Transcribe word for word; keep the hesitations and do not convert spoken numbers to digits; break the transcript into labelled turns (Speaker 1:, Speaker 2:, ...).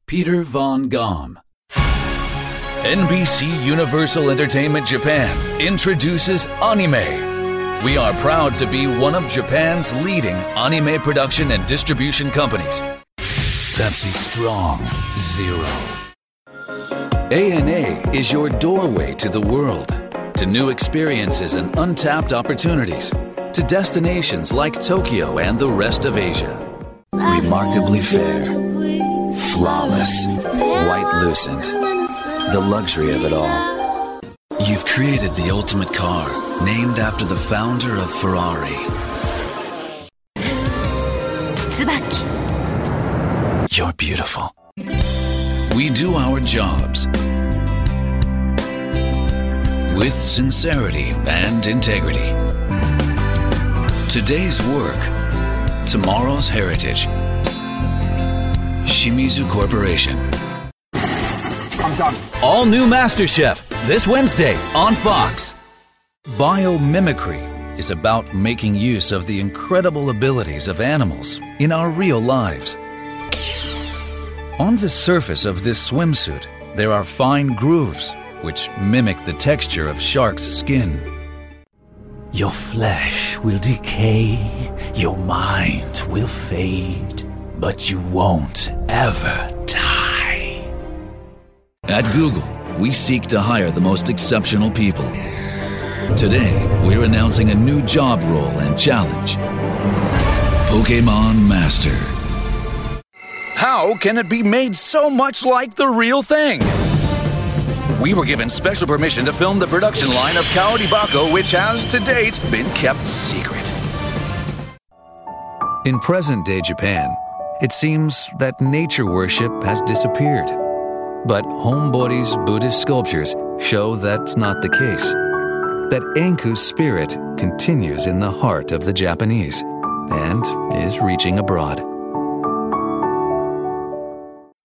Speaker 1: Peter Von Gom.
Speaker 2: N B C Universal Entertainment Japan introduces Anime. We are proud to be one of Japan's leading anime production and distribution companies. Pepsi Strong Zero. A N A is your doorway to the world, to new experiences and untapped opportunities, to destinations like Tokyo and the rest of Asia. Remarkably fair, flawless, white lucent, the luxury of it all. You've created the ultimate car, named after the founder of Ferrari.
Speaker 3: Tsubaki.
Speaker 2: You're beautiful. We do our jobs with sincerity and integrity. Today's work, tomorrow's heritage. Shimizu Corporation. All new MasterChef, this Wednesday on Fox. Biomimicry is about making use of the incredible abilities of animals in our real lives. On the surface of this swimsuit, there are fine grooves which mimic the texture of shark's skin. Your flesh will decay, your mind will fade, but you won't ever die. At Google, we seek to hire the most exceptional people. Today, we're announcing a new job role and challenge. Pokemon Master. How can it be made so much like the real thing? We were given special permission to film the production line of Kaori Bako, which has, to date, been kept secret. In present-day Japan, it seems that nature worship has disappeared. But Hombori's Buddhist sculptures show that's not the case. That Enku's spirit continues in the heart of the Japanese and is reaching abroad.